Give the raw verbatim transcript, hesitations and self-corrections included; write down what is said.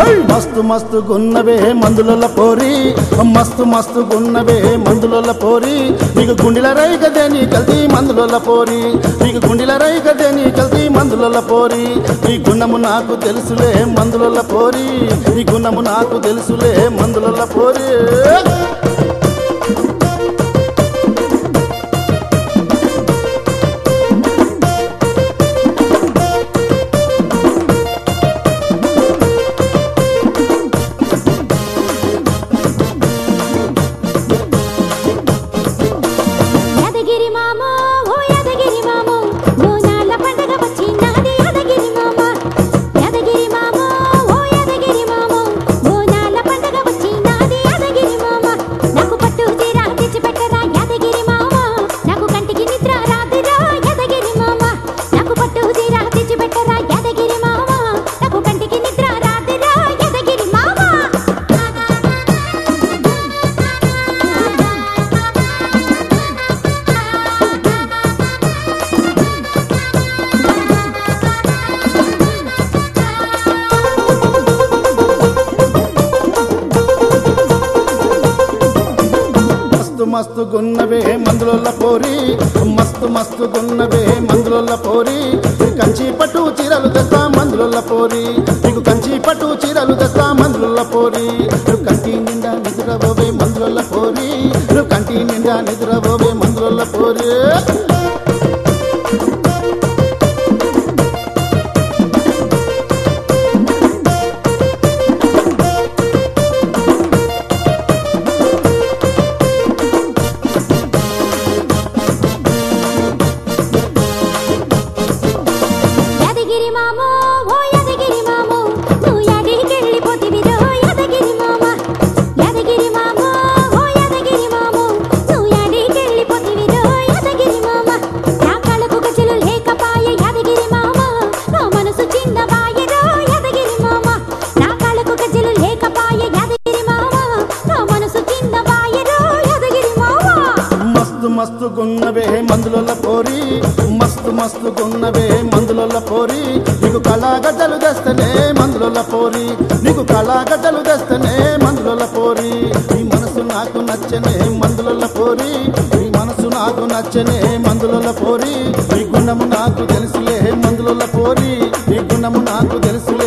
మస్తు మస్తు గున్నవే మందుల పోరి మస్తు మస్తు గున్నవే మందుల పోరి నీకు గుండెల రై గదే నీ కల్తీ మందుల పోరి నీకు గుండెల రై గదే నీ కల్తీ మందుల పోరి నీ గుణము నాకు తెలుసులే మందుల పోరి నీ గుణము నాకు తెలుసులే మందుల పోరి మస్తు గున్నవే మందుల పోరి మస్తు మస్తు గున్నవే మందుల పోరి కంచి పట్టు చీరలు తెస్తా మందుల పోరి నీకు కంచి పట్టు చీరలు తెస్తా మందుల పోరి కంటి నిండా నిద్రపోవే మందుల పోరి కంటి నిండా నిద్రపోవే మందుల పోరి మస్తు గున్నవే మందుల పోరి మస్తు మస్తు గున్నవే మందుల పోరి నీకు కళాగడ్డలు తెస్తనే మందుల పోరి నీకు కళాగడ్డలు తెస్తనే మందుల పోరి నీ మనసు నాకు నచ్చనే మందుల పోరి నీ మనసు నాకు నచ్చనే మందుల పోరి నీ గుణము నాకు తెలుసులే మందుల పోరి నీ గుణము నాకు తెలుసులే